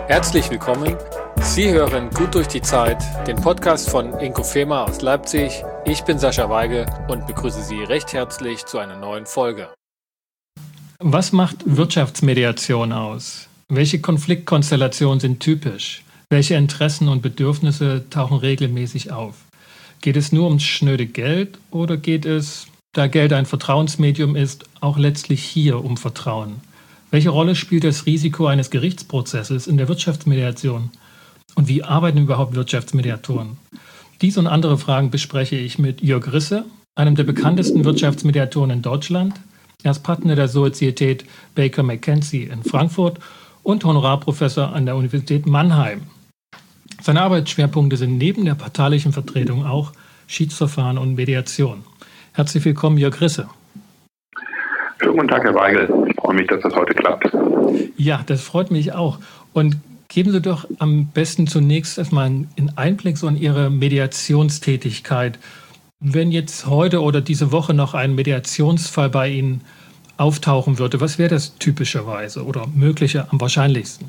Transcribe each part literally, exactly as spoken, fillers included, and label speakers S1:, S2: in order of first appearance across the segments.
S1: Herzlich willkommen. Sie hören Gut durch die Zeit, den Podcast von Inkofema aus Leipzig. Ich bin Sascha Weige und begrüße Sie recht herzlich zu einer neuen Folge. Was macht Wirtschaftsmediation aus? Welche Konfliktkonstellationen sind typisch? Welche Interessen und Bedürfnisse tauchen regelmäßig auf? Geht es nur ums schnöde Geld oder geht es, da Geld ein Vertrauensmedium ist, auch letztlich hier um Vertrauen? Welche Rolle spielt das Risiko eines Gerichtsprozesses in der Wirtschaftsmediation? Und wie arbeiten überhaupt Wirtschaftsmediatoren? Dies und andere Fragen bespreche ich mit Jörg Risse, einem der bekanntesten Wirtschaftsmediatoren in Deutschland. Er ist Partner der Sozietät Baker McKenzie in Frankfurt und Honorarprofessor an der Universität Mannheim. Seine Arbeitsschwerpunkte sind neben der parteilichen Vertretung auch Schiedsverfahren und Mediation. Herzlich willkommen, Jörg Risse.
S2: Schönen guten Tag, Herr Weigel. Ich freue mich, dass das heute klappt.
S1: Ja, das freut mich auch. Und geben Sie doch am besten zunächst erstmal einen Einblick so in Ihre Mediationstätigkeit. Wenn jetzt heute oder diese Woche noch ein Mediationsfall bei Ihnen auftauchen würde, was wäre das typischerweise oder mögliche am wahrscheinlichsten?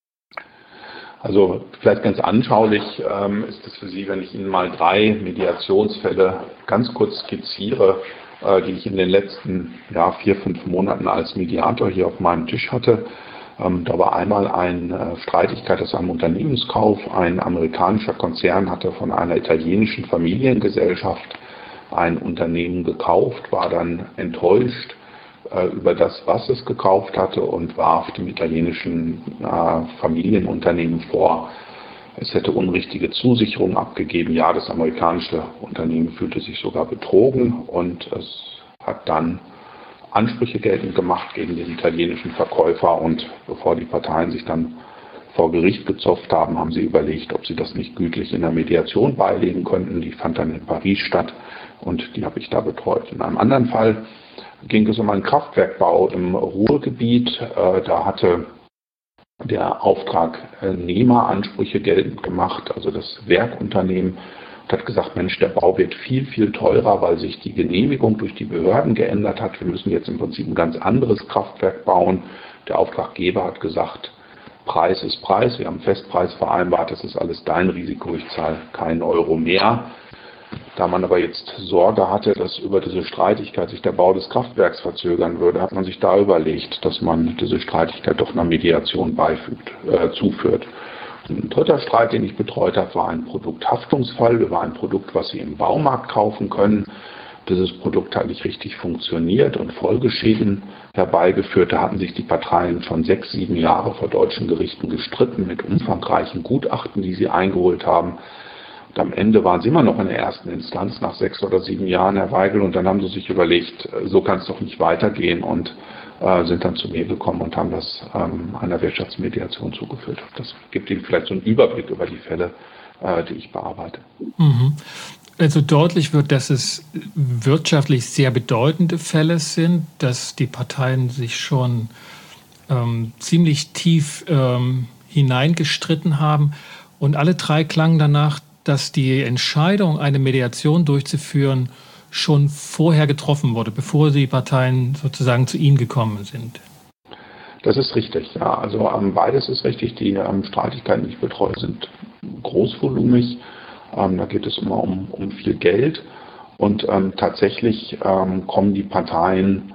S2: Also vielleicht ganz anschaulich ähm, ist es für Sie, wenn ich Ihnen mal drei Mediationsfälle ganz kurz skizziere, äh, die ich in den letzten ja, vier, fünf Monaten als Mediator hier auf meinem Tisch hatte. Ähm, da war einmal eine äh, Streitigkeit aus einem Unternehmenskauf. Ein amerikanischer Konzern hatte von einer italienischen Familiengesellschaft ein Unternehmen gekauft, war dann enttäuscht äh, über das, was es gekauft hatte und warf dem italienischen äh, Familienunternehmen vor, es hätte unrichtige Zusicherungen abgegeben. Ja, das amerikanische Unternehmen fühlte sich sogar betrogen und es hat dann Ansprüche geltend gemacht gegen den italienischen Verkäufer. Und bevor die Parteien sich dann vor Gericht gezopft haben, haben sie überlegt, ob sie das nicht gütlich in der Mediation beilegen könnten. Die fand dann in Paris statt und die habe ich da betreut. In einem anderen Fall ging es um einen Kraftwerkbau im Ruhrgebiet. Da hatte der Auftragnehmer Ansprüche geltend gemacht, also das Werkunternehmen, und hat gesagt, Mensch, der Bau wird viel, viel teurer, weil sich die Genehmigung durch die Behörden geändert hat. Wir müssen jetzt im Prinzip ein ganz anderes Kraftwerk bauen. Der Auftraggeber hat gesagt, Preis ist Preis, wir haben einen Festpreis vereinbart, das ist alles dein Risiko, ich zahle keinen Euro mehr. Da man aber jetzt Sorge hatte, dass über diese Streitigkeit sich der Bau des Kraftwerks verzögern würde, hat man sich da überlegt, dass man diese Streitigkeit doch einer Mediation beifügt, äh, zuführt. Und ein dritter Streit, den ich betreut habe, war ein Produkthaftungsfall über ein Produkt, was Sie im Baumarkt kaufen können. Dieses Produkt hat nicht richtig funktioniert und Folgeschäden herbeigeführt. Da hatten sich die Parteien schon sechs, sieben Jahre vor deutschen Gerichten gestritten mit umfangreichen Gutachten, die sie eingeholt haben. Und am Ende waren sie immer noch in der ersten Instanz nach sechs oder sieben Jahren, Herr Weigel, und dann haben sie sich überlegt, so kann es doch nicht weitergehen und äh, sind dann zu mir gekommen und haben das ähm, einer Wirtschaftsmediation zugeführt. Das gibt Ihnen vielleicht so einen Überblick über die Fälle, äh, die ich bearbeite.
S1: Mhm. Also deutlich wird, dass es wirtschaftlich sehr bedeutende Fälle sind, dass die Parteien sich schon ähm, ziemlich tief ähm, hineingestritten haben und alle drei klangen danach, dass die Entscheidung, eine Mediation durchzuführen, schon vorher getroffen wurde, bevor die Parteien sozusagen zu Ihnen gekommen sind.
S2: Das ist richtig, ja. Also ähm, beides ist richtig. Die ähm, Streitigkeiten, die ich betreue, sind großvolumig. Ähm, da geht es immer um, um viel Geld. Und ähm, tatsächlich ähm, kommen die Parteien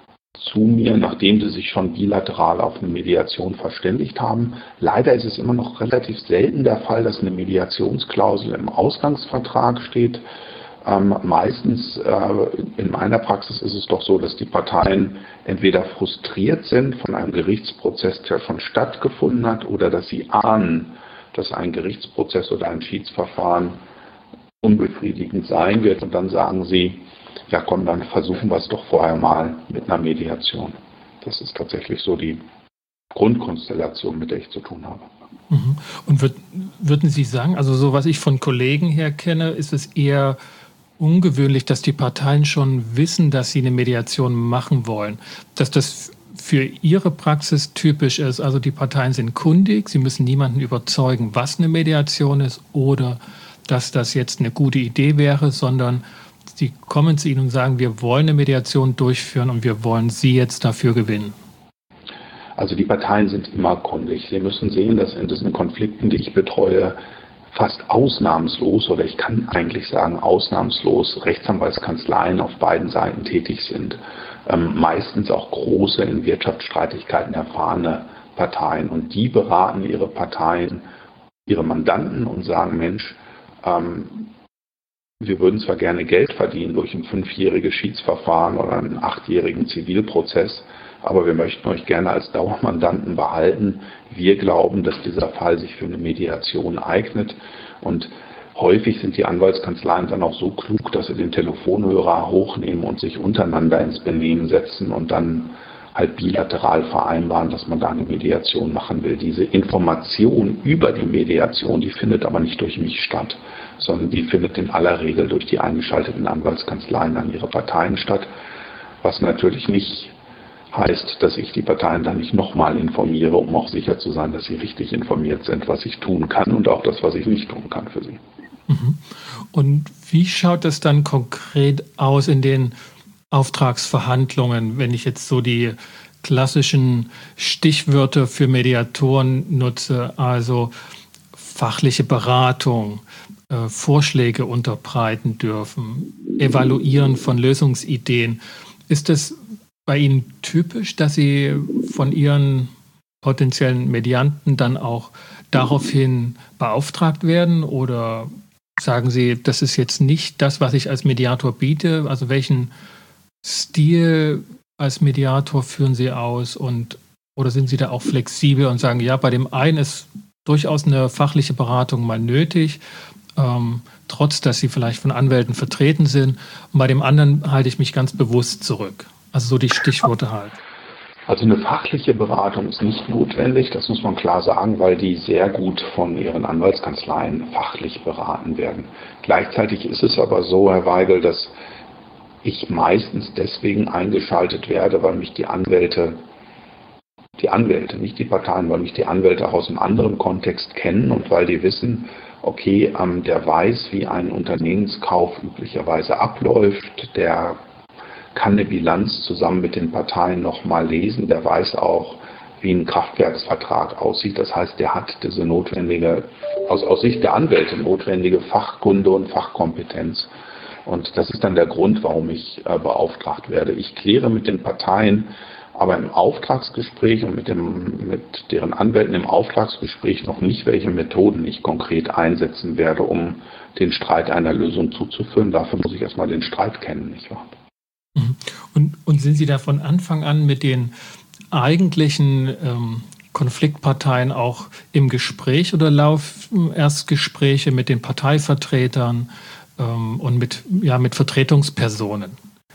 S2: zu mir, nachdem sie sich schon bilateral auf eine Mediation verständigt haben. Leider ist es immer noch relativ selten der Fall, dass eine Mediationsklausel im Ausgangsvertrag steht. Ähm, meistens äh, in meiner Praxis ist es doch so, dass die Parteien entweder frustriert sind von einem Gerichtsprozess, der schon stattgefunden hat, oder dass sie ahnen, dass ein Gerichtsprozess oder ein Schiedsverfahren unbefriedigend sein wird. Und dann sagen sie, ja komm, dann versuchen wir es doch vorher mal mit einer Mediation. Das ist tatsächlich so die Grundkonstellation, mit der ich zu tun habe.
S1: Und würd, würden Sie sagen, also so was ich von Kollegen her kenne, ist es eher ungewöhnlich, dass die Parteien schon wissen, dass sie eine Mediation machen wollen, dass das für Ihre Praxis typisch ist. Also die Parteien sind kundig, sie müssen niemanden überzeugen, was eine Mediation ist oder dass das jetzt eine gute Idee wäre, sondern sie kommen zu Ihnen und sagen, wir wollen eine Mediation durchführen und wir wollen Sie jetzt dafür gewinnen.
S2: Also die Parteien sind immer kundig. Sie müssen sehen, dass in diesen Konflikten, die ich betreue, fast ausnahmslos, oder ich kann eigentlich sagen ausnahmslos, Rechtsanwaltskanzleien auf beiden Seiten tätig sind. Ähm, meistens auch große, in Wirtschaftsstreitigkeiten erfahrene Parteien. Und die beraten ihre Parteien, ihre Mandanten und sagen, Mensch, ähm, wir würden zwar gerne Geld verdienen durch ein fünfjähriges Schiedsverfahren oder einen achtjährigen Zivilprozess, aber wir möchten euch gerne als Dauermandanten behalten. Wir glauben, dass dieser Fall sich für eine Mediation eignet. Und häufig sind die Anwaltskanzleien dann auch so klug, dass sie den Telefonhörer hochnehmen und sich untereinander ins Benehmen setzen und dann halt bilateral vereinbaren, dass man da eine Mediation machen will. Diese Information über die Mediation, die findet aber nicht durch mich statt, sondern die findet in aller Regel durch die eingeschalteten Anwaltskanzleien an ihre Parteien statt, was natürlich nicht heißt, dass ich die Parteien dann nicht nochmal informiere, um auch sicher zu sein, dass sie richtig informiert sind, was ich tun kann und auch das, was ich nicht tun kann für sie.
S1: Und wie schaut das dann konkret aus in den Auftragsverhandlungen, wenn ich jetzt so die klassischen Stichwörter für Mediatoren nutze, also fachliche Beratung, äh, Vorschläge unterbreiten dürfen, Evaluieren von Lösungsideen. Ist das bei Ihnen typisch, dass Sie von Ihren potenziellen Medianten dann auch daraufhin beauftragt werden? Oder sagen Sie, das ist jetzt nicht das, was ich als Mediator biete? Also welchen Stil als Mediator führen Sie aus? Und, oder sind Sie da auch flexibel und sagen, ja, bei dem einen ist durchaus eine fachliche Beratung mal nötig, ähm, trotz dass Sie vielleicht von Anwälten vertreten sind. Und bei dem anderen halte ich mich ganz bewusst zurück. Also so die Stichworte halt.
S2: Also eine fachliche Beratung ist nicht notwendig, das muss man klar sagen, weil die sehr gut von ihren Anwaltskanzleien fachlich beraten werden. Gleichzeitig ist es aber so, Herr Weigel, dass ich meistens deswegen eingeschaltet werde, weil mich die Anwälte, die Anwälte, nicht die Parteien, weil mich die Anwälte auch aus einem anderen Kontext kennen und weil die wissen, okay, ähm, der weiß, wie ein Unternehmenskauf üblicherweise abläuft, der kann eine Bilanz zusammen mit den Parteien nochmal lesen, der weiß auch, wie ein Kraftwerksvertrag aussieht. Das heißt, der hat diese notwendige, aus, aus Sicht der Anwälte notwendige Fachkunde und Fachkompetenz. Und das ist dann der Grund, warum ich äh, beauftragt werde. Ich kläre mit den Parteien aber im Auftragsgespräch und mit, dem, mit deren Anwälten im Auftragsgespräch noch nicht, welche Methoden ich konkret einsetzen werde, um den Streit einer Lösung zuzuführen. Dafür muss ich erstmal den Streit kennen, nicht wahr?
S1: Und, und sind Sie da von Anfang an mit den eigentlichen ähm, Konfliktparteien auch im Gespräch oder laufen erst Gespräche mit den Parteivertretern ähm, und mit, ja, mit Vertretungspersonen?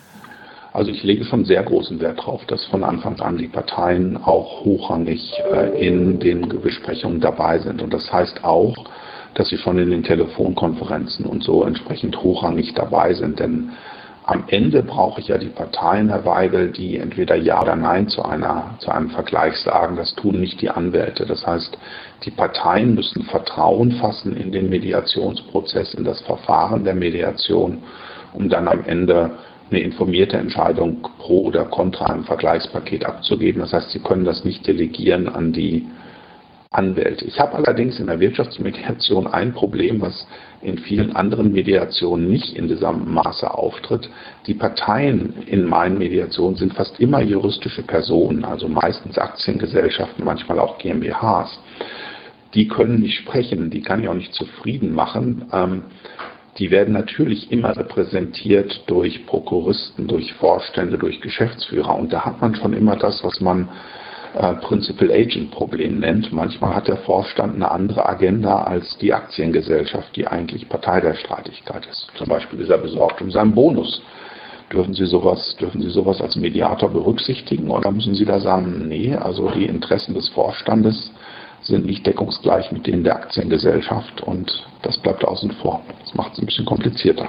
S2: Also ich lege schon sehr großen Wert darauf, dass von Anfang an die Parteien auch hochrangig äh, in den Besprechungen dabei sind. Und das heißt auch, dass sie schon in den Telefonkonferenzen und so entsprechend hochrangig dabei sind. Denn am Ende brauche ich ja die Parteien, Herr Weigel, die entweder Ja oder Nein zu einer, zu einem Vergleich sagen. Das tun nicht die Anwälte. Das heißt, die Parteien müssen Vertrauen fassen in den Mediationsprozess, in das Verfahren der Mediation, um dann am Ende eine informierte Entscheidung pro oder contra einem Vergleichspaket abzugeben. Das heißt, sie können das nicht delegieren an die Anwälte. Ich habe allerdings in der Wirtschaftsmediation ein Problem, was in vielen anderen Mediationen nicht in diesem Maße auftritt. Die Parteien in meinen Mediationen sind fast immer juristische Personen, also meistens Aktiengesellschaften, manchmal auch G m b Hs. Die können nicht sprechen, die kann ich auch nicht zufrieden machen. Ähm, die werden natürlich immer repräsentiert durch Prokuristen, durch Vorstände, durch Geschäftsführer. Und da hat man schon immer das, was man äh, Principal-Agent-Problem nennt. Manchmal hat der Vorstand eine andere Agenda als die Aktiengesellschaft, die eigentlich Partei der Streitigkeit ist. Zum Beispiel ist er besorgt um seinen Bonus. Dürfen Sie sowas, dürfen Sie sowas als Mediator berücksichtigen oder müssen Sie da sagen, nee, also die Interessen des Vorstandes sind nicht deckungsgleich mit denen der Aktiengesellschaft und das bleibt außen vor. Das macht es ein bisschen komplizierter.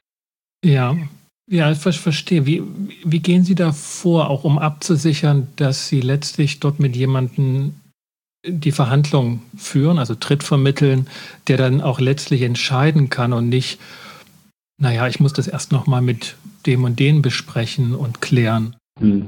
S1: Ja, ja, ich verstehe. Wie, wie gehen Sie da vor, auch um abzusichern, dass Sie letztlich dort mit jemandem die Verhandlung führen, also Tritt vermitteln, der dann auch letztlich entscheiden kann und nicht, naja, ich muss das erst nochmal mit dem und den besprechen und klären?
S2: Hm.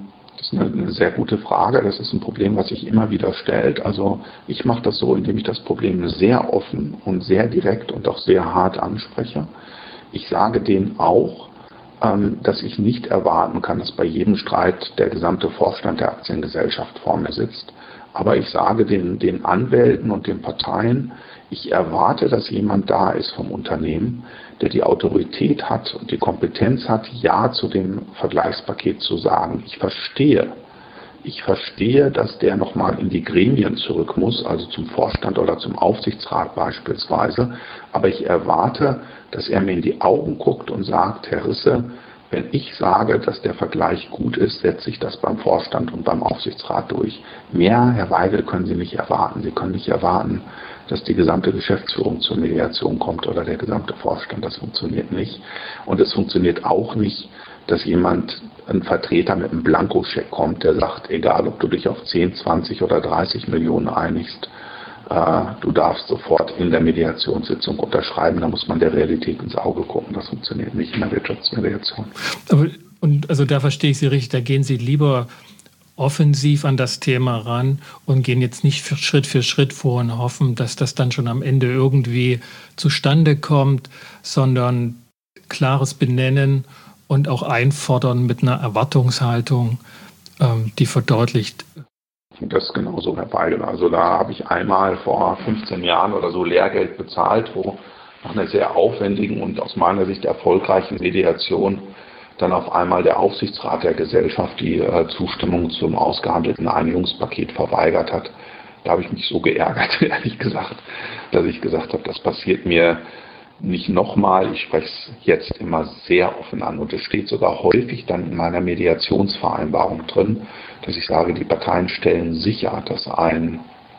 S2: Das ist eine, eine sehr gute Frage. Das ist ein Problem, was sich immer wieder stellt. Also ich mache das so, indem ich das Problem sehr offen und sehr direkt und auch sehr hart anspreche. Ich sage denen auch, ähm, dass ich nicht erwarten kann, dass bei jedem Streit der gesamte Vorstand der Aktiengesellschaft vor mir sitzt. Aber ich sage den, den Anwälten und den Parteien, ich erwarte, dass jemand da ist vom Unternehmen, der die Autorität hat und die Kompetenz hat, Ja zu dem Vergleichspaket zu sagen. Ich verstehe, ich verstehe, dass der nochmal in die Gremien zurück muss, also zum Vorstand oder zum Aufsichtsrat beispielsweise. Aber ich erwarte, dass er mir in die Augen guckt und sagt, Herr Risse, wenn ich sage, dass der Vergleich gut ist, setze ich das beim Vorstand und beim Aufsichtsrat durch. Mehr, Herr Weigel, können Sie nicht erwarten. Sie können nicht erwarten, dass die gesamte Geschäftsführung zur Mediation kommt oder der gesamte Vorstand. Das funktioniert nicht. Und es funktioniert auch nicht, dass jemand, ein Vertreter mit einem Blankoscheck kommt, der sagt, egal ob du dich auf zehn, zwanzig oder dreißig Millionen einigst, äh, du darfst sofort in der Mediationssitzung unterschreiben. Da muss man der Realität ins Auge gucken. Das funktioniert nicht in der Wirtschaftsmediation.
S1: Aber, und also da verstehe ich Sie richtig, da gehen Sie lieber offensiv an das Thema ran und gehen jetzt nicht für Schritt für Schritt vor und hoffen, dass das dann schon am Ende irgendwie zustande kommt, sondern klares Benennen und auch einfordern mit einer Erwartungshaltung, ähm, die verdeutlicht.
S2: Das ist genauso, Herr Weigel. Also da habe ich einmal vor fünfzehn Jahren oder so Lehrgeld bezahlt, wo nach einer sehr aufwendigen und aus meiner Sicht erfolgreichen Mediation dann auf einmal der Aufsichtsrat der Gesellschaft die äh, Zustimmung zum ausgehandelten Einigungspaket verweigert hat. Da habe ich mich so geärgert, ehrlich gesagt, dass ich gesagt habe, das passiert mir nicht nochmal. Ich spreche es jetzt immer sehr offen an und es steht sogar häufig dann in meiner Mediationsvereinbarung drin, dass ich sage, die Parteien stellen sicher, dass ein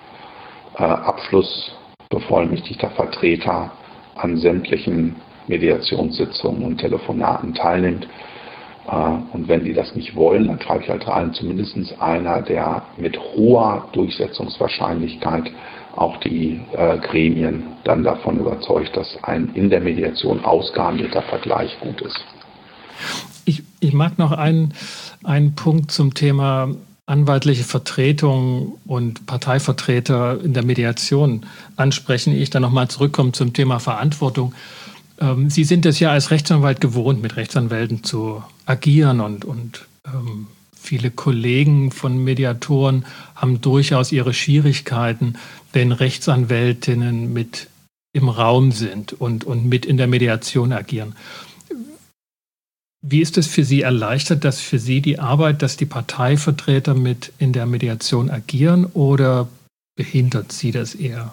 S2: äh, abschlussbevollmächtigter Vertreter an sämtlichen Mediationssitzungen und Telefonaten teilnimmt. Und wenn die das nicht wollen, dann schreibe ich halt rein, zumindest einer, der mit hoher Durchsetzungswahrscheinlichkeit auch die äh, Gremien dann davon überzeugt, dass ein in der Mediation ausgehandelter Vergleich gut ist.
S1: Ich, ich mag noch einen, einen Punkt zum Thema anwaltliche Vertretung und Parteivertreter in der Mediation ansprechen, ehe ich dann nochmal zurückkomme zum Thema Verantwortung. Ähm, Sie sind es ja als Rechtsanwalt gewohnt, mit Rechtsanwälten zu agieren und, und ähm, viele Kollegen von Mediatoren haben durchaus ihre Schwierigkeiten, wenn Rechtsanwältinnen mit im Raum sind und, und mit in der Mediation agieren. Wie ist es für Sie erleichtert, dass für Sie die Arbeit, dass die Parteivertreter mit in der Mediation agieren oder behindert Sie das eher?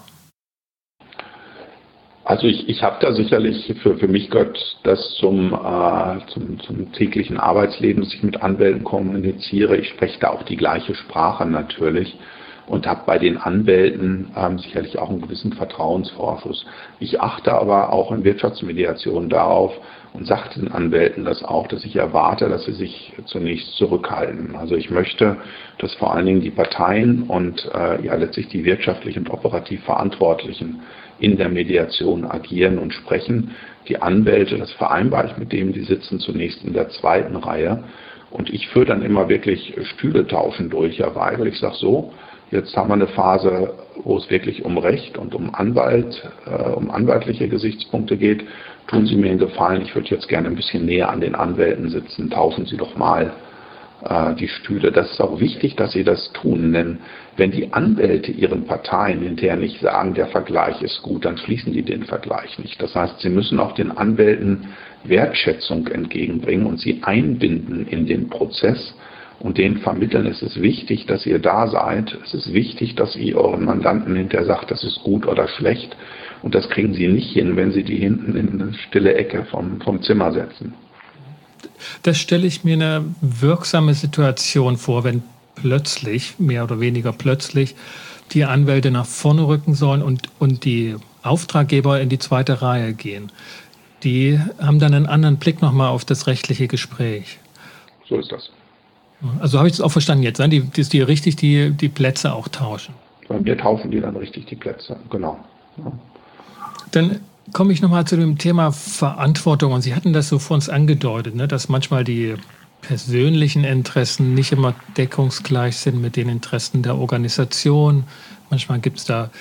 S2: Also ich, ich habe da sicherlich, für, für mich gehört das zum, äh, zum, zum täglichen Arbeitsleben, dass ich mit Anwälten kommuniziere. Ich spreche da auch die gleiche Sprache natürlich und habe bei den Anwälten ähm, sicherlich auch einen gewissen Vertrauensvorschuss. Ich achte aber auch in Wirtschaftsmediation darauf und sage den Anwälten das auch, dass ich erwarte, dass sie sich zunächst zurückhalten. Also ich möchte, dass vor allen Dingen die Parteien und äh, ja letztlich die wirtschaftlich und operativ Verantwortlichen in der Mediation agieren und sprechen. Die Anwälte, das vereinbare ich mit denen, die sitzen zunächst in der zweiten Reihe. Und ich führe dann immer wirklich Stühle tauschen durch, Herr Weigel. Ich sage so, jetzt haben wir eine Phase, wo es wirklich um Recht und um Anwalt, äh, um anwaltliche Gesichtspunkte geht. Tun Sie mir einen Gefallen, ich würde jetzt gerne ein bisschen näher an den Anwälten sitzen. Tauschen Sie doch mal äh, die Stühle. Das ist auch wichtig, dass Sie das tun, denn wenn die Anwälte ihren Parteien hinterher nicht sagen, der Vergleich ist gut, dann schließen die den Vergleich nicht. Das heißt, sie müssen auch den Anwälten Wertschätzung entgegenbringen und sie einbinden in den Prozess und denen vermitteln, es ist wichtig, dass ihr da seid. Es ist wichtig, dass ihr euren Mandanten hinterher sagt, das ist gut oder schlecht. Und das kriegen sie nicht hin, wenn sie die hinten in eine stille Ecke vom, vom Zimmer setzen.
S1: Das stelle ich mir eine wirksame Situation vor, wenn plötzlich, mehr oder weniger plötzlich, die Anwälte nach vorne rücken sollen und, und die Auftraggeber in die zweite Reihe gehen. Die haben dann einen anderen Blick nochmal auf das rechtliche Gespräch.
S2: So ist das.
S1: Also habe ich das auch verstanden jetzt, ne? die, dass die richtig die, die Plätze auch tauschen.
S2: Bei mir tauschen die dann richtig die Plätze, genau. Ja.
S1: Dann komme ich nochmal zu dem Thema Verantwortung. Und Sie hatten das so vor uns angedeutet, ne, dass manchmal die persönlichen Interessen nicht immer deckungsgleich sind mit den Interessen der Organisation. Manchmal gibt es da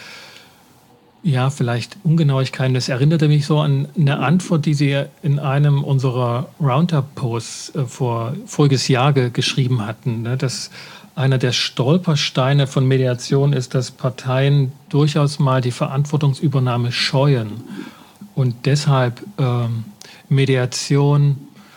S1: ja vielleicht Ungenauigkeiten. Das erinnerte mich so an eine Antwort, die Sie in einem unserer Roundup-Posts äh, vor voriges Jahr ge- geschrieben hatten, ne? Dass einer der Stolpersteine von Mediation ist, dass Parteien durchaus mal die Verantwortungsübernahme scheuen und deshalb ähm, Mediation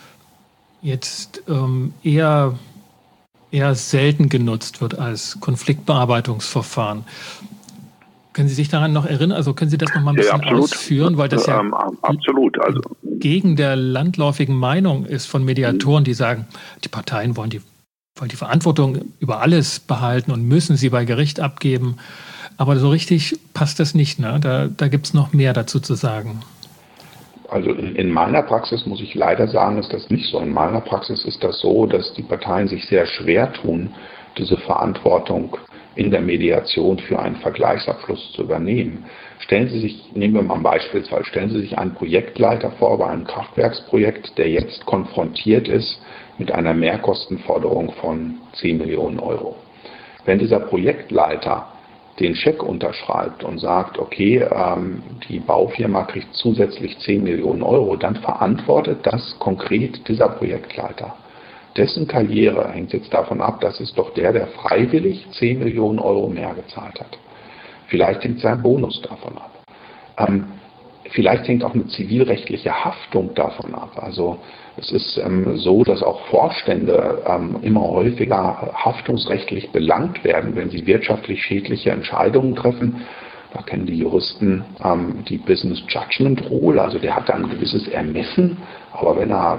S1: jetzt ähm, eher, eher selten genutzt wird als Konfliktbearbeitungsverfahren. Können Sie sich daran noch erinnern? Also können Sie das noch mal ein bisschen ja, ausführen, weil das ja
S3: ähm, absolut. Also,
S1: gegen der landläufigen Meinung ist von Mediatoren, die sagen, die Parteien wollen die, wollen die Verantwortung über alles behalten und müssen sie bei Gericht abgeben. Aber so richtig passt das nicht, ne? Da, da gibt es noch mehr dazu zu sagen.
S2: Also in, in meiner Praxis muss ich leider sagen, ist das nicht so. In meiner Praxis ist das so, dass die Parteien sich sehr schwer tun, diese Verantwortung in der Mediation für einen Vergleichsabschluss zu übernehmen. Stellen Sie sich, nehmen wir mal ein Beispielsfall, stellen Sie sich einen Projektleiter vor bei einem Kraftwerksprojekt, der jetzt konfrontiert ist mit einer Mehrkostenforderung von zehn Millionen Euro. Wenn dieser Projektleiter den Scheck unterschreibt und sagt, okay, ähm, die Baufirma kriegt zusätzlich zehn Millionen Euro, dann verantwortet das konkret dieser Projektleiter. Dessen Karriere hängt jetzt davon ab, das ist doch der, der freiwillig zehn Millionen Euro mehr gezahlt hat. Vielleicht hängt sein Bonus davon ab. Ähm, vielleicht hängt auch eine zivilrechtliche Haftung davon ab. Also es ist ähm, so, dass auch Vorstände ähm, immer häufiger haftungsrechtlich belangt werden, wenn sie wirtschaftlich schädliche Entscheidungen treffen. Da kennen die Juristen ähm, die Business Judgment Rule, also der hat da ein gewisses Ermessen, aber wenn er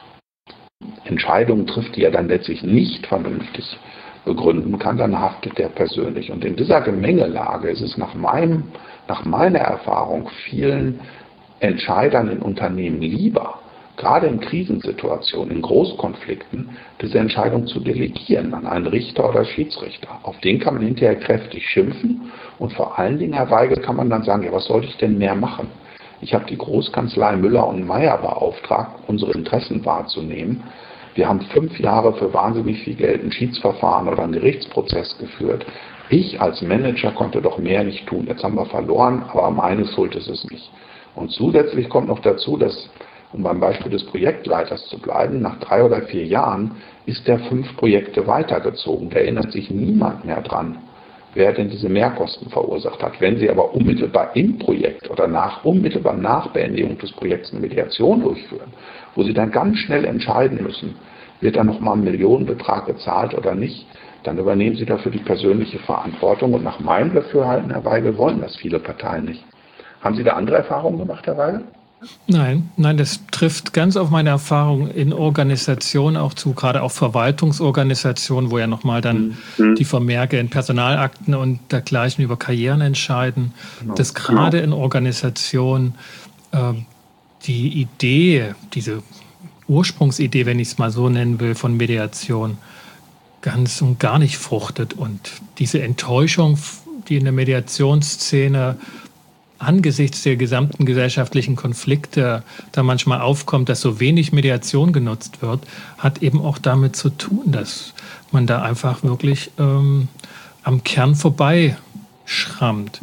S2: Entscheidungen trifft, die er dann letztlich nicht vernünftig begründen kann, dann haftet er persönlich. Und in dieser Gemengelage ist es nach meinem, nach meiner Erfahrung vielen Entscheidern in Unternehmen lieber, gerade in Krisensituationen, in Großkonflikten, diese Entscheidung zu delegieren an einen Richter oder Schiedsrichter. Auf den kann man hinterher kräftig schimpfen und vor allen Dingen, Herr Weigel, kann man dann sagen, ja, was sollte ich denn mehr machen? Ich habe die Großkanzlei Müller und Meyer beauftragt, unsere Interessen wahrzunehmen. Wir haben fünf Jahre für wahnsinnig viel Geld ein Schiedsverfahren oder einen Gerichtsprozess geführt. Ich als Manager konnte doch mehr nicht tun. Jetzt haben wir verloren, aber meine Schuld ist es nicht. Und zusätzlich kommt noch dazu, dass, um beim Beispiel des Projektleiters zu bleiben, nach drei oder vier Jahren ist der fünf Projekte weitergezogen. Da erinnert sich niemand mehr dran, wer denn diese Mehrkosten verursacht hat. Wenn Sie aber unmittelbar im Projekt oder nach, unmittelbar nach Beendigung des Projekts eine Mediation durchführen, wo Sie dann ganz schnell entscheiden müssen, wird da nochmal ein Millionenbetrag gezahlt oder nicht, dann übernehmen Sie dafür die persönliche Verantwortung. Und nach meinem Dafürhalten, Herr Weigel, wollen das viele Parteien nicht. Haben Sie da andere Erfahrungen gemacht, Herr Weigel?
S1: Nein, nein, das trifft ganz auf meine Erfahrung in Organisationen auch zu, gerade auch Verwaltungsorganisationen, wo ja nochmal dann mhm. die Vermerke in Personalakten und dergleichen über Karrieren entscheiden, genau. dass gerade genau. in Organisationen äh, die Idee, diese Ursprungsidee, wenn ich es mal so nennen will, von Mediation ganz und gar nicht fruchtet und diese Enttäuschung, die in der Mediationsszene angesichts der gesamten gesellschaftlichen Konflikte da manchmal aufkommt, dass so wenig Mediation genutzt wird, hat eben auch damit zu tun, dass man da einfach wirklich ähm, am Kern vorbei schrammt.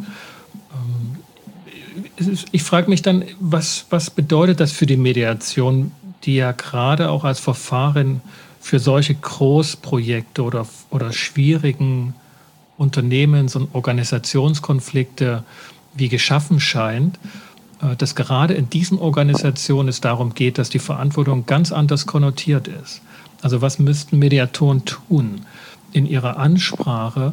S1: Ähm, ich frage mich dann, was, was bedeutet das für die Mediation, die ja gerade auch als Verfahren für solche Großprojekte oder, oder schwierigen Unternehmens- und Organisationskonflikte wie geschaffen scheint, dass gerade in diesen Organisationen es darum geht, dass die Verantwortung ganz anders konnotiert ist. Also was müssten Mediatoren tun in ihrer Ansprache,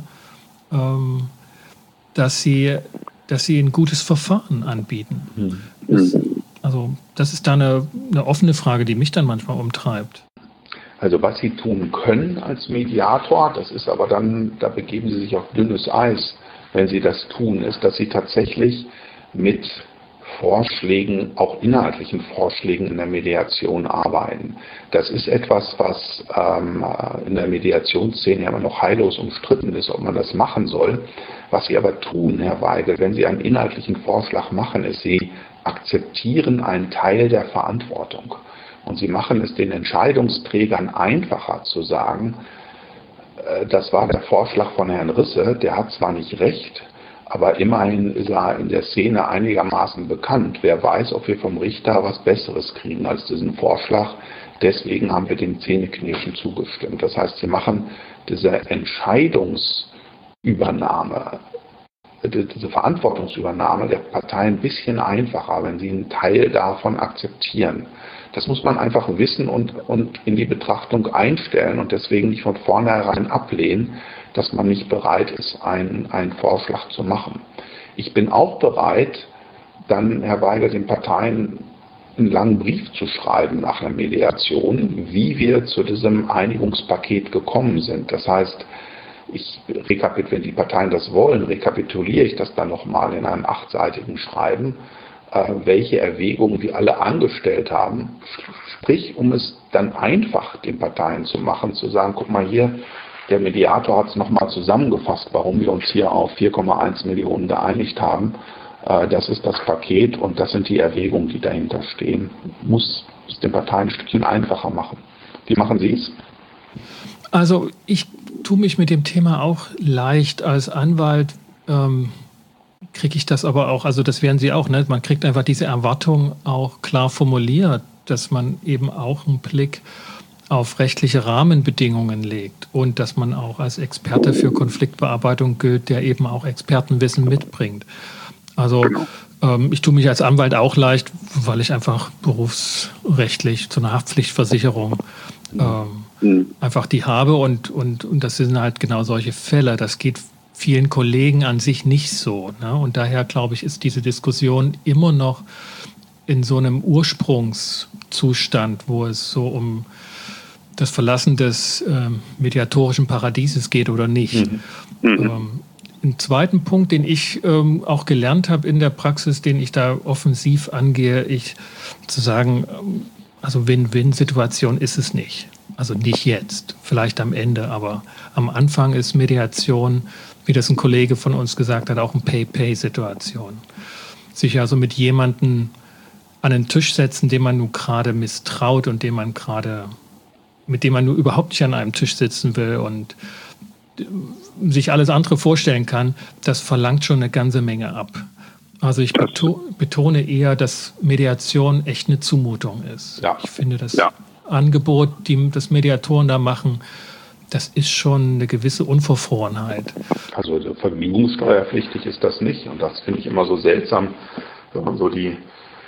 S1: dass sie, dass sie ein gutes Verfahren anbieten? Das, also das ist da eine, eine offene Frage, die mich dann manchmal umtreibt.
S2: Also was Sie tun können als Mediator, das ist aber dann, da begeben Sie sich auf dünnes Eis, wenn Sie das tun, ist, dass Sie tatsächlich mit Vorschlägen, auch inhaltlichen Vorschlägen in der Mediation arbeiten. Das ist etwas, was ähm, in der Mediationsszene immer noch heillos umstritten ist, ob man das machen soll. Was Sie aber tun, Herr Weigel, wenn Sie einen inhaltlichen Vorschlag machen, ist, Sie akzeptieren einen Teil der Verantwortung. Und sie machen es den Entscheidungsträgern einfacher zu sagen, äh, das war der Vorschlag von Herrn Risse, der hat zwar nicht recht, aber immerhin ist er in der Szene einigermaßen bekannt. Wer weiß, ob wir vom Richter was Besseres kriegen als diesen Vorschlag. Deswegen haben wir dem Zähneknirschen zugestimmt. Das heißt, sie machen diese Entscheidungsübernahme, diese Verantwortungsübernahme der Partei ein bisschen einfacher, wenn sie einen Teil davon akzeptieren. Das muss man einfach wissen und, und in die Betrachtung einstellen und deswegen nicht von vornherein ablehnen, dass man nicht bereit ist, einen, einen Vorschlag zu machen. Ich bin auch bereit, dann, Herr Weigel, den Parteien einen langen Brief zu schreiben nach einer Mediation, wie wir zu diesem Einigungspaket gekommen sind. Das heißt, ich rekapituliere, wenn die Parteien das wollen, rekapituliere ich das dann nochmal in einem achtseitigen Schreiben, äh, welche Erwägungen wir alle angestellt haben. Sprich, um es dann einfach den Parteien zu machen, zu sagen, guck mal hier, der Mediator hat es nochmal zusammengefasst, warum wir uns hier auf vier Komma eins Millionen geeinigt haben. Äh, das ist das Paket und das sind die Erwägungen, die dahinter stehen. Muss es den Parteien ein Stückchen einfacher machen. Wie machen Sie es?
S1: Also ich tue mich mit dem Thema auch leicht als Anwalt, ähm, kriege ich das aber auch, also das werden Sie auch, ne? Man kriegt einfach diese Erwartung auch klar formuliert, dass man eben auch einen Blick auf rechtliche Rahmenbedingungen legt und dass man auch als Experte für Konfliktbearbeitung gilt, der eben auch Expertenwissen mitbringt. Also ähm, ich tue mich als Anwalt auch leicht, weil ich einfach berufsrechtlich zu einer Haftpflichtversicherung ähm, mhm. einfach die habe und, und, und das sind halt genau solche Fälle. Das geht vielen Kollegen an sich nicht so, ne? Und daher, glaube ich, ist diese Diskussion immer noch in so einem Ursprungszustand, wo es so um das Verlassen des ähm, mediatorischen Paradieses geht oder nicht. Mhm. Mhm. Ähm, ein zweiten Punkt, den ich ähm, auch gelernt habe in der Praxis, den ich da offensiv angehe, ich zu sagen, also Win-Win-Situation ist es nicht. Also nicht jetzt, vielleicht am Ende, aber am Anfang ist Mediation, wie das ein Kollege von uns gesagt hat, auch eine Pay-Pay-Situation. Sich also mit jemandem an den Tisch setzen, dem man nun gerade misstraut und dem man gerade, mit dem man nur überhaupt nicht an einem Tisch sitzen will und sich alles andere vorstellen kann, das verlangt schon eine ganze Menge ab. Also ich beto- betone eher, dass Mediation echt eine Zumutung ist. Ja. Ich finde, das ja. Angebot, die das Mediatoren da machen, das ist schon eine gewisse Unverfrorenheit.
S2: Also vergnügungssteuerpflichtig ist das nicht und das finde ich immer so seltsam, wenn man so die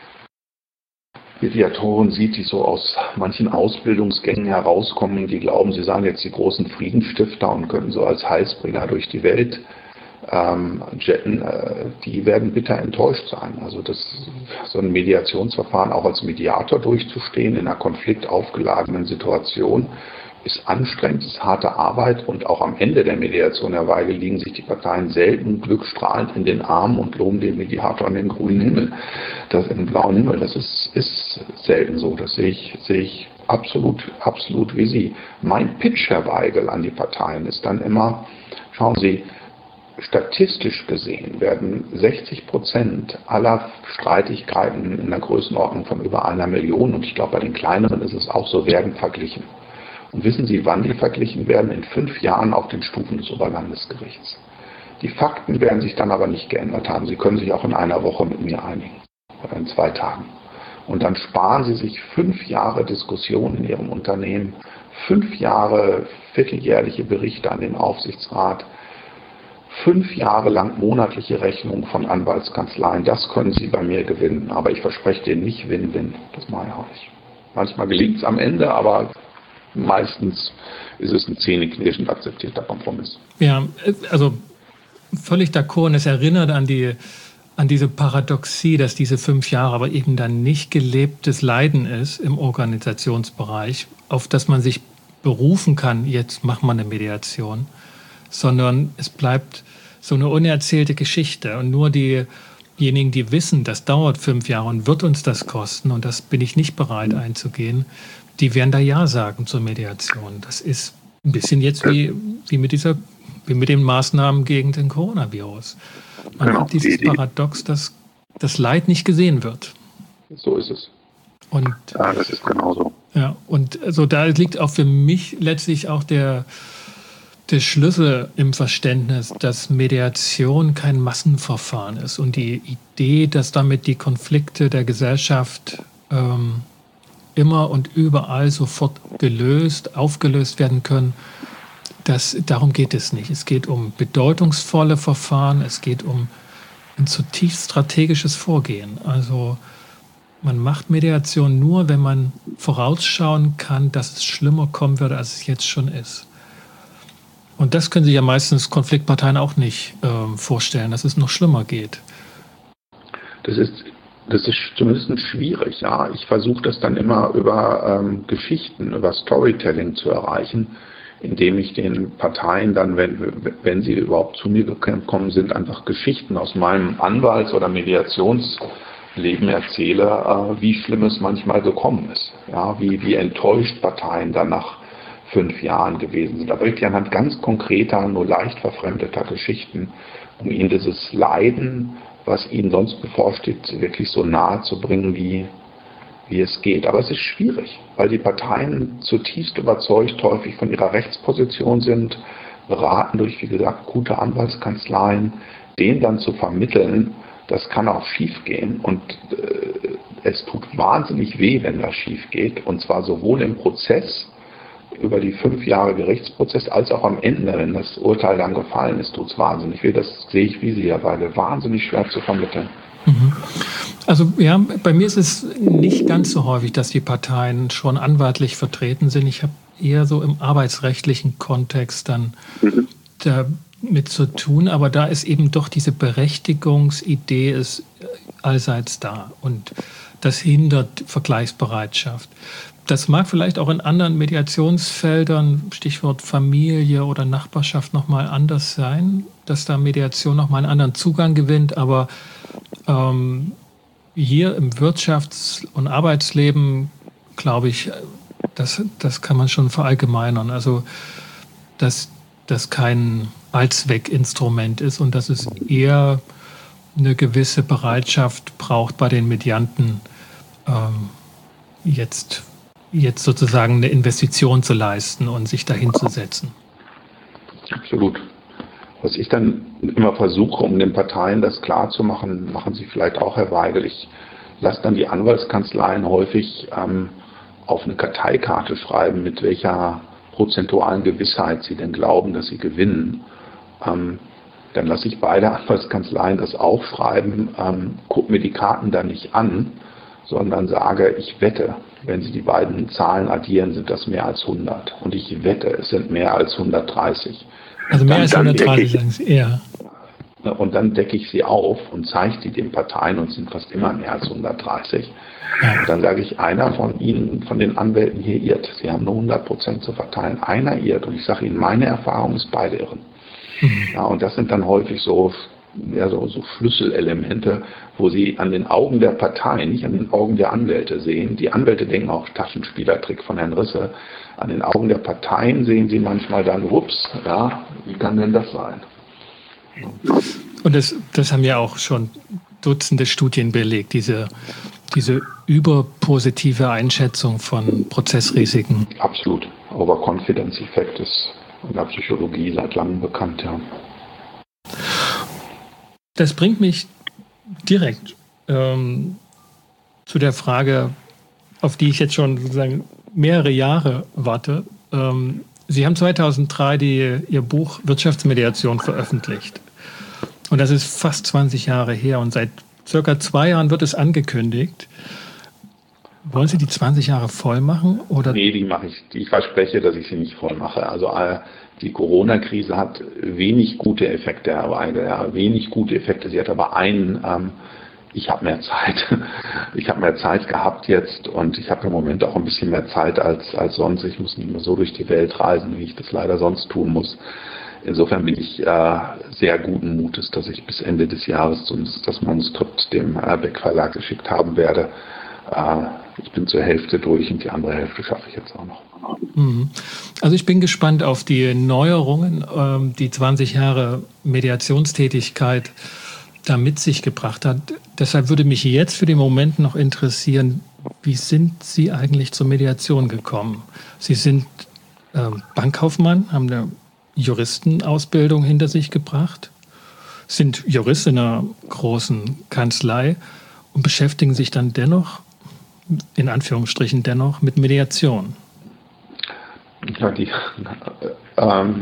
S2: Mediatoren sieht, die so aus manchen Ausbildungsgängen herauskommen, die glauben, sie seien jetzt die großen Friedensstifter und können so als Heilsbringer durch die Welt ähm, jetten, äh, die werden bitter enttäuscht sein. Also das, so ein Mediationsverfahren auch als Mediator durchzustehen in einer konfliktaufgeladenen Situation, ist anstrengend, ist harte Arbeit und auch am Ende der Mediation, Herr Weigel, liegen sich die Parteien selten glückstrahlend in den Armen und loben den Mediator an den grünen Himmel, das im blauen Himmel. Das ist, ist selten so. Das sehe ich, sehe ich absolut, absolut wie Sie. Mein Pitch, Herr Weigel, an die Parteien ist dann immer, schauen Sie, statistisch gesehen werden sechzig Prozent aller Streitigkeiten in der Größenordnung von über einer Million, und ich glaube, bei den kleineren ist es auch so, werden verglichen. Und wissen Sie, wann die verglichen werden? In fünf Jahren auf den Stufen des Oberlandesgerichts. Die Fakten werden sich dann aber nicht geändert haben. Sie können sich auch in einer Woche mit mir einigen oder in zwei Tagen. Und dann sparen Sie sich fünf Jahre Diskussion in Ihrem Unternehmen, fünf Jahre vierteljährliche Berichte an den Aufsichtsrat, fünf Jahre lang monatliche Rechnungen von Anwaltskanzleien. Das können Sie bei mir gewinnen. Aber ich verspreche Ihnen nicht Win-Win. Das mache ich auch nicht. Manchmal gelingt es am Ende, aber meistens ist es ein zähneknirschend akzeptierter Kompromiss.
S1: Ja, also völlig d'accord. Und es erinnert an die, an diese Paradoxie, dass diese fünf Jahre aber eben dann nicht gelebtes Leiden ist im Organisationsbereich, auf das man sich berufen kann, jetzt macht man eine Mediation, sondern es bleibt so eine unerzählte Geschichte. Und nur diejenigen, die wissen, das dauert fünf Jahre und wird uns das kosten, und das bin ich nicht bereit einzugehen, die werden da Ja sagen zur Mediation. Das ist ein bisschen jetzt wie, wie, mit, dieser, wie mit den Maßnahmen gegen den Coronavirus. Man genau, hat dieses die, Paradox, dass das Leid nicht gesehen wird.
S2: So ist es.
S1: Und,
S2: ja, das ist genauso.
S1: Ja, und also da liegt auch für mich letztlich auch der, der Schlüssel im Verständnis, dass Mediation kein Massenverfahren ist und die Idee, dass damit die Konflikte der Gesellschaft ähm, immer und überall sofort gelöst, aufgelöst werden können, das, darum geht es nicht. Es geht um bedeutungsvolle Verfahren, es geht um ein zutiefst strategisches Vorgehen. Also man macht Mediation nur, wenn man vorausschauen kann, dass es schlimmer kommen würde, als es jetzt schon ist. Und das können sich ja meistens Konfliktparteien auch nicht äh, vorstellen, dass es noch schlimmer geht.
S2: Das ist, das ist zumindest schwierig, ja. Ich versuche das dann immer über ähm, Geschichten, über Storytelling zu erreichen, indem ich den Parteien dann, wenn, wenn sie überhaupt zu mir gekommen sind, einfach Geschichten aus meinem Anwalts- oder Mediationsleben erzähle, äh, wie schlimm es manchmal gekommen ist. Ja, wie, wie enttäuscht Parteien dann nach fünf Jahren gewesen sind. Da wirklich anhand ganz konkreter, nur leicht verfremdeter Geschichten, um ihnen dieses Leiden, was ihnen sonst bevorsteht, wirklich so nahe zu bringen, wie, wie es geht. Aber es ist schwierig, weil die Parteien zutiefst überzeugt häufig von ihrer Rechtsposition sind, beraten durch, wie gesagt, gute Anwaltskanzleien, denen dann zu vermitteln, das kann auch schief gehen und äh, es tut wahnsinnig weh, wenn das schief geht, und zwar sowohl im Prozess, über die fünf Jahre Gerichtsprozess, als auch am Ende, wenn das Urteil dann gefallen ist, tut es wahnsinnig weh. Das sehe ich wie Sie ja beide, wahnsinnig schwer zu vermitteln.
S1: Also ja, bei mir ist es nicht ganz so häufig, dass die Parteien schon anwaltlich vertreten sind. Ich habe eher so im arbeitsrechtlichen Kontext dann mhm. damit zu tun, aber da ist eben doch diese Berechtigungsidee ist allseits da und das hindert Vergleichsbereitschaft. Das mag vielleicht auch in anderen Mediationsfeldern, Stichwort Familie oder Nachbarschaft, nochmal anders sein, dass da Mediation nochmal einen anderen Zugang gewinnt. Aber ähm, hier im Wirtschafts- und Arbeitsleben, glaube ich, das, das kann man schon verallgemeinern. Also, dass das kein Allzweckinstrument ist und dass es eher eine gewisse Bereitschaft braucht bei den Medianten, ähm, jetzt jetzt sozusagen eine Investition zu leisten und sich dahin zu setzen.
S2: Absolut. Was ich dann immer versuche, um den Parteien das klarzumachen, machen Sie vielleicht auch, Herr Weigel, ich lasse dann die Anwaltskanzleien häufig ähm, auf eine Karteikarte schreiben, mit welcher prozentualen Gewissheit sie denn glauben, dass sie gewinnen. Ähm, dann lasse ich beide Anwaltskanzleien das aufschreiben, ähm, gucke mir die Karten dann nicht an, sondern sage, ich wette, wenn Sie die beiden Zahlen addieren, sind das mehr als hundert. Und ich wette, es sind mehr als hundertdreißig.
S1: Also mehr dann, als hundertdreißig, sagen Sie, eher.
S2: Und dann decke ich sie auf und zeige die den Parteien und sind fast immer mehr als hundertdreißig. Ja. Und dann sage ich, einer von Ihnen, von den Anwälten hier irrt. Sie haben nur hundert Prozent zu verteilen. Einer irrt. Und ich sage Ihnen, meine Erfahrung ist, beide irren. Mhm. Ja, und das sind dann häufig so, ja, so, so Schlüsselelemente, wo Sie an den Augen der Parteien, nicht an den Augen der Anwälte sehen. Die Anwälte denken auch Taschenspielertrick von Herrn Risse. An den Augen der Parteien sehen Sie manchmal dann, ups, ja, wie kann denn das sein?
S1: Und das, das haben ja auch schon Dutzende Studien belegt, diese, diese überpositive Einschätzung von Prozessrisiken.
S2: Absolut. Overconfidence-Effekt ist in der Psychologie seit langem bekannt, ja.
S1: Das bringt mich direkt ähm, zu der Frage, auf die ich jetzt schon sozusagen mehrere Jahre warte. Ähm, Sie haben zweitausenddrei die, Ihr Buch Wirtschaftsmediation veröffentlicht. Und das ist fast zwanzig Jahre her. Und seit circa zwei Jahren wird es angekündigt. Wollen Sie die zwanzig Jahre voll machen? Oder?
S2: Nee, die mache ich. Ich verspreche, dass ich sie nicht voll mache. Also äh, die Corona-Krise hat wenig gute Effekte, Herr Weigel. Ja, wenig gute Effekte. Sie hat aber einen, ähm, ich habe mehr Zeit. Ich habe mehr Zeit gehabt jetzt und ich habe im Moment auch ein bisschen mehr Zeit als, als sonst. Ich muss nicht mehr so durch die Welt reisen, wie ich das leider sonst tun muss. Insofern bin ich äh, sehr guten Mutes, dass ich bis Ende des Jahres zumindest das Manuskript dem Beck Verlag geschickt haben werde. Äh, ich bin zur Hälfte durch und die andere Hälfte schaffe ich jetzt auch noch.
S1: Also ich bin gespannt auf die Neuerungen, ähm, die zwanzig Jahre Mediationstätigkeit da mit sich gebracht hat. Deshalb würde mich jetzt für den Moment noch interessieren, wie sind Sie eigentlich zur Mediation gekommen? Sie sind ähm, Bankkaufmann, haben eine Juristenausbildung hinter sich gebracht, sind Jurist in einer großen Kanzlei und beschäftigen sich dann dennoch, in Anführungsstrichen dennoch, mit Mediation.
S2: Ja, die, ähm,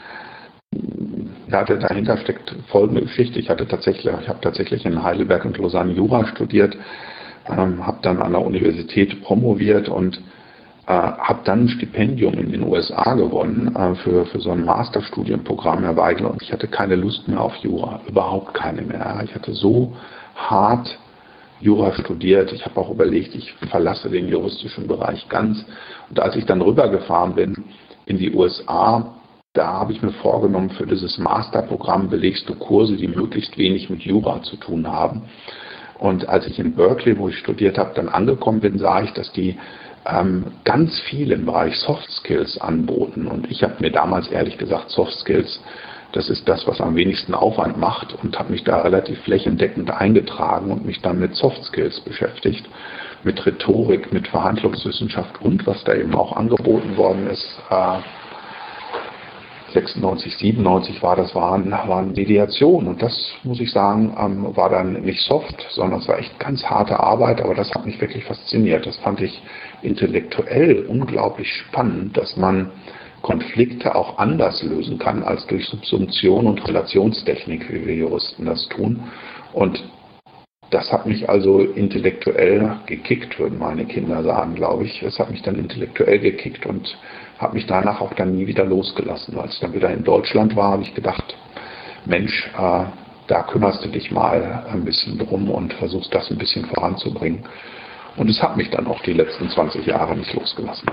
S2: ja, dahinter steckt folgende Geschichte. Ich hatte tatsächlich, ich habe tatsächlich in Heidelberg und Lausanne Jura studiert, ähm, habe dann an der Universität promoviert und äh, habe dann ein Stipendium in den U S A gewonnen äh, für, für so ein Masterstudienprogramm, Herr Weigel, und ich hatte keine Lust mehr auf Jura, überhaupt keine mehr. Ich hatte so hart Jura studiert, ich habe auch überlegt, ich verlasse den juristischen Bereich ganz. Und als ich dann rübergefahren bin in die U S A, da habe ich mir vorgenommen, für dieses Masterprogramm belegst du Kurse, die möglichst wenig mit Jura zu tun haben. Und als ich in Berkeley, wo ich studiert habe, dann angekommen bin, sah ich, dass die ähm, ganz viel im Bereich Soft Skills anboten. Und ich habe mir damals ehrlich gesagt, Soft Skills, das ist das, was am wenigsten Aufwand macht, und habe mich da relativ flächendeckend eingetragen und mich dann mit Soft Skills beschäftigt, mit Rhetorik, mit Verhandlungswissenschaft und was da eben auch angeboten worden ist. Äh, sechsundneunzig, siebenundneunzig war das, waren, waren Mediation, und das, muss ich sagen, ähm, war dann nicht soft, sondern es war echt ganz harte Arbeit, aber das hat mich wirklich fasziniert. Das fand ich intellektuell unglaublich spannend, dass man Konflikte auch anders lösen kann als durch Subsumption und Relationstechnik, wie wir Juristen das tun. Und das hat mich also intellektuell gekickt, würden meine Kinder sagen, glaube ich. Es hat mich dann intellektuell gekickt und habe mich danach auch dann nie wieder losgelassen. Als ich dann wieder in Deutschland war, habe ich gedacht, Mensch, äh, da kümmerst du dich mal ein bisschen drum und versuchst das ein bisschen voranzubringen. Und es hat mich dann auch die letzten zwanzig Jahre nicht losgelassen.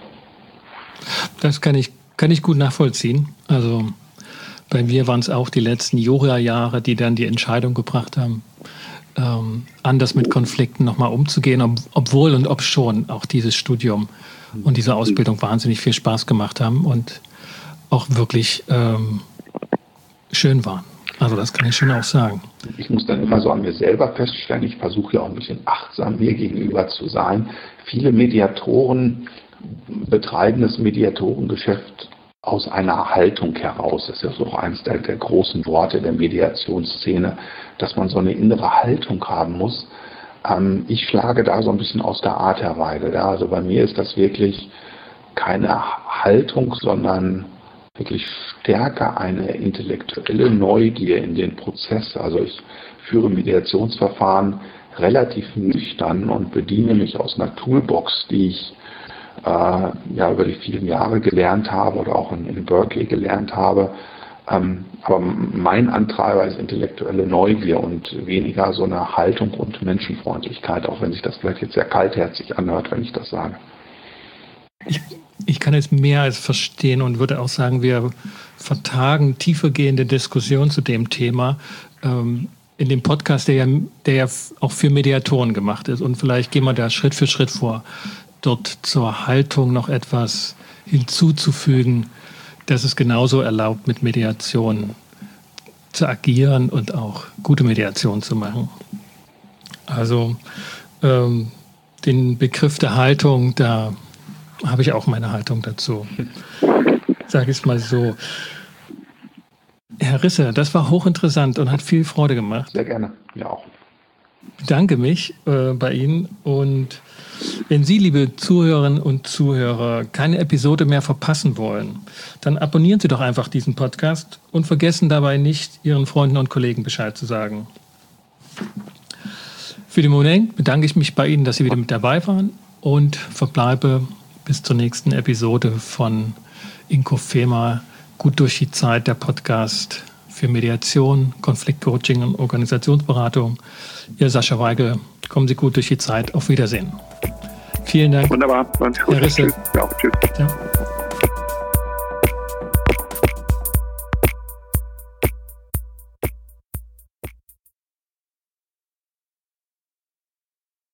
S1: Das kann ich, kann ich gut nachvollziehen. Also bei mir waren es auch die letzten Jura-Jahre, die dann die Entscheidung gebracht haben, ähm, anders mit Konflikten nochmal umzugehen, ob, obwohl und ob schon auch dieses Studium und diese Ausbildung wahnsinnig viel Spaß gemacht haben und auch wirklich ähm, schön waren. Also das kann ich schon auch sagen.
S2: Ich muss dann immer so an mir selber feststellen, ich versuche ja auch ein bisschen achtsam mir gegenüber zu sein. Viele Mediatoren betreiben das Mediatorengeschäft aus einer Haltung heraus. Das ist ja auch eines der, der großen Worte der Mediationsszene, dass man so eine innere Haltung haben muss. Ähm, ich schlage da so ein bisschen aus der Art herein. Ja, also bei mir ist das wirklich keine Haltung, sondern wirklich stärker eine intellektuelle Neugier in den Prozess. Also ich führe Mediationsverfahren relativ nüchtern und bediene mich aus einer Toolbox, die ich äh, ja über die vielen Jahre gelernt habe oder auch in, in Berkeley gelernt habe. Ähm, aber mein Antreiber ist intellektuelle Neugier und weniger so eine Haltung und Menschenfreundlichkeit, auch wenn sich das vielleicht jetzt sehr kaltherzig anhört, wenn ich das sage.
S1: Ich, ich kann es mehr als verstehen und würde auch sagen, wir vertagen tiefergehende Diskussionen zu dem Thema ähm, in dem Podcast, der ja, der ja auch für Mediatoren gemacht ist. Und vielleicht gehen wir da Schritt für Schritt vor, dort zur Haltung noch etwas hinzuzufügen, dass es genauso erlaubt, mit Mediation zu agieren und auch gute Mediation zu machen. Also ähm, den Begriff der Haltung, da habe ich auch meine Haltung dazu. Sage ich es mal so. Herr Risse, das war hochinteressant und hat viel Freude gemacht.
S2: Sehr gerne, ja auch.
S1: Ich bedanke mich äh, bei Ihnen, und wenn Sie, liebe Zuhörerinnen und Zuhörer, keine Episode mehr verpassen wollen, dann abonnieren Sie doch einfach diesen Podcast und vergessen dabei nicht, Ihren Freunden und Kollegen Bescheid zu sagen. Für den Moment bedanke ich mich bei Ihnen, dass Sie wieder mit dabei waren, und verbleibe bis zur nächsten Episode von Inkofema, gut durch die Zeit, der Podcast für Mediation, Konfliktcoaching und Organisationsberatung. Ihr Sascha Weigel, kommen Sie gut durch die Zeit. Auf Wiedersehen. Vielen Dank.
S2: Wunderbar.
S1: Herr Risse.
S2: Ja, tschüss.
S1: Ja.